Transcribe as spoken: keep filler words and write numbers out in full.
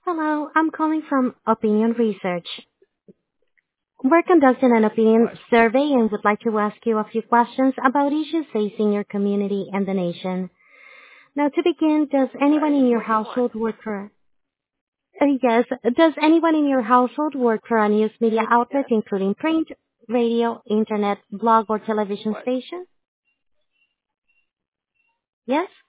Hello, I'm calling from Opinion Research. We're conducting an opinion survey and would like to ask you a few questions about issues facing your community and the nation. Now, to begin, does anyone in your What do you want? household work for... Uh, yes, does anyone in your household work for a news media outlet, Yes. including print, radio, internet, blog, or television What? station? Yes?